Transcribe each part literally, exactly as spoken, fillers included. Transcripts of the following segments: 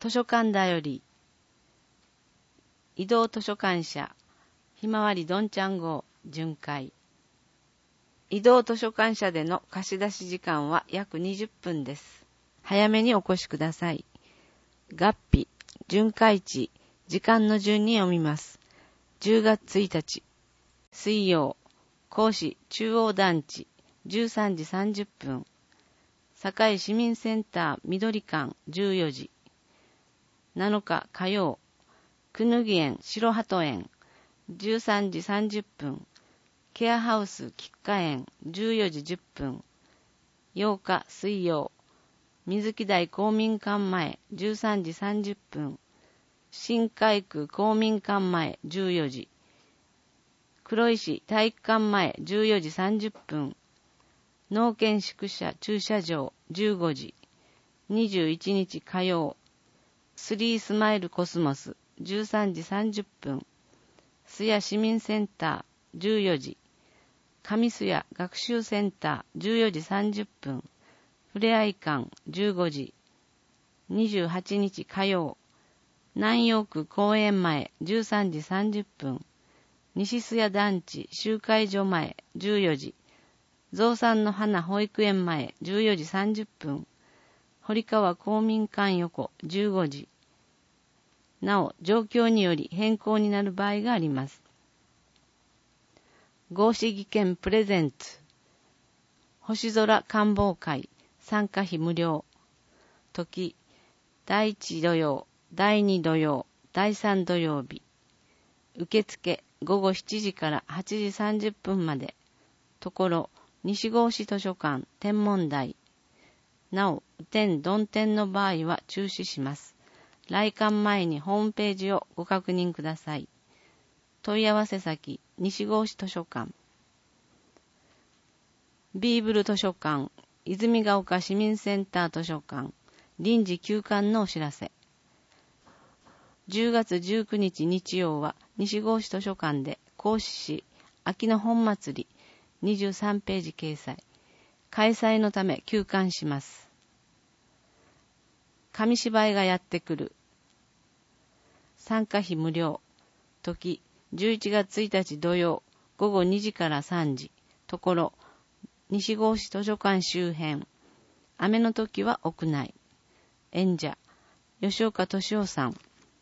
図書館だより移動図書館社ひまわりどんちゃん号巡回。移動図書館社での貸し出し時間は約にじゅっぷんです。早めにお越しください。月日、巡回地、時間の順に読みます。じゅうがつついたち、水曜、甲子中央団地、じゅうさんじさんじゅっぷん。堺市民センター緑館じゅうよじ。なのか火曜、くぬぎ園白鳩園じゅうさんじさんじゅっぷん。ケアハウス菊花園じゅうよじじゅっぷん。ようか水曜、水木台公民館前じゅうさんじさんじゅっぷん。新海区公民館前じゅうよじ。黒石体育館前じゅうよじさんじゅっぷん。農研宿舎駐車場じゅうごじ。にじゅういちにち火曜。スリースマイルコスモスじゅうさんじさんじゅっぷん。須谷市民センターじゅうよじ。上須谷学習センターじゅうよじさんじゅっぷん。ふれあい館じゅうごじ。にじゅうはちにち火曜。南陽区公園前じゅうさんじさんじゅっぷん。西須谷団地集会所前じゅうよじ。増産の花保育園前じゅうよじさんじゅっぷん。堀川公民館横じゅうごじ。なお、状況により変更になる場合があります。合市議券プレゼンツ。星空観望会参加費無料。時、だいいち土曜、だいに土曜、だいさん土曜日。受付ごごしちじからはちじさんじゅっぷんまで。ところ、西郷市図書館天文台。なお、雨天曇天の場合は中止します。来館前にホームページをご確認ください。問い合わせ先、西郷市図書館。ビーブル図書館、泉ヶ丘市民センター図書館、臨時休館のお知らせ。じゅうがつじゅうくにち日曜は西郷市図書館で甲子市秋の本祭りにじゅうさんページ掲載。開催のため休館します。紙芝居がやってくる。参加費無料。時、じゅういちがつついたち土曜、ごごにじからさんじ。ところ、西郷市図書館周辺。雨の時は屋内。演者、吉岡敏夫さん。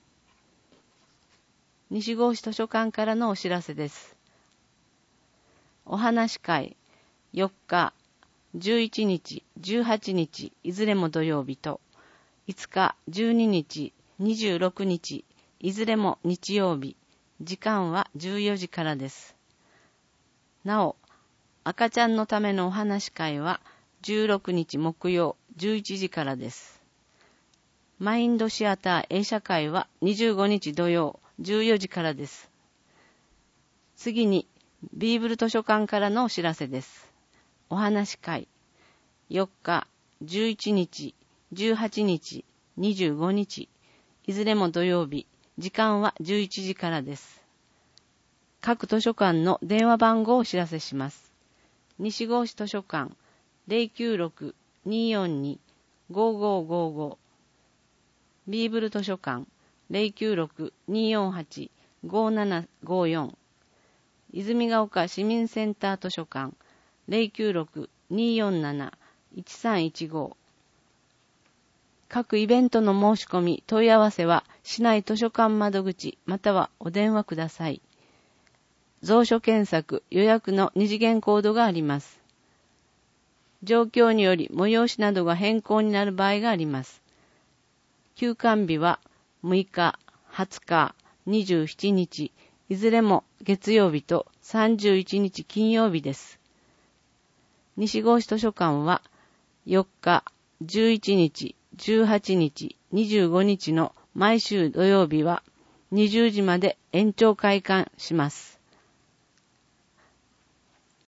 西郷市図書館からのお知らせです。お話会、よっか、じゅういちにち、じゅうはちにち、いずれも土曜日と、いつか、じゅうににち、にじゅうろくにち、いずれも日曜日。時間はじゅうよじからです。なお、赤ちゃんのためのお話会はじゅうろくにち木曜じゅういちじからです。マインドシアター映写会はにじゅうごにち土曜じゅうよじからです。次に、ビーブル図書館からのお知らせです。お話会、よっか、じゅういちにち、じゅうはちにち、にじゅうごにち、いずれも土曜日、時間はじゅういちじからです。各図書館の電話番号をお知らせします。西郷市図書館 ゼロきゅうろく にーよんに ごーごーごーごー。ビーブル図書館 ゼロきゅうろく にーよんはち ごーななごーよん。泉ヶ丘市民センター図書館 ゼロきゅうろく にーよんなな いちさんいちご。各イベントの申し込み、問い合わせは市内図書館窓口またはお電話ください。蔵書検索、予約の二次元コードがあります。状況により催しなどが変更になる場合があります。休館日はむいか、はつか、にじゅうしちにち、いずれも月曜日とさんじゅういちにち金曜日です。西郷市図書館はよっか、じゅういちにち、じゅうはちにち、にじゅうごにちの毎週土曜日はにじゅうじまで延長開館します。